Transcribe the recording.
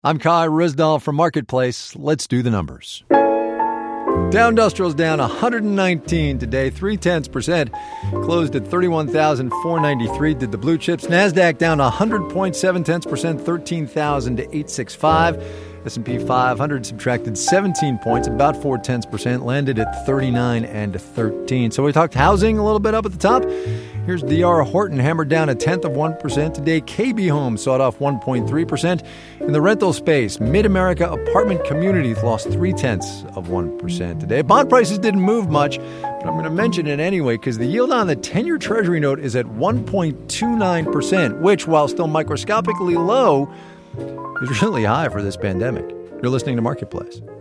I'm Kai Rizdal from Marketplace. Let's do the numbers. Dow Industrial's down 119 today, 0.3%. Closed at 31,493. Did the blue chips. NASDAQ down 100.7%, 13,865. S&P 500 subtracted 17 points, about 0.4%, landed at 39 and 13. So we talked housing a little bit up at the top. Here's D.R. Horton, hammered down 0.1% today. KB Home sawed off 1.3%. In the rental space, Mid-America Apartment Communities lost 0.3% today. Bond prices didn't move much, but I'm going to mention it anyway because the yield on the 10-year Treasury note is at 1.29%, which, while still microscopically low, is really high for this pandemic. You're listening to Marketplace.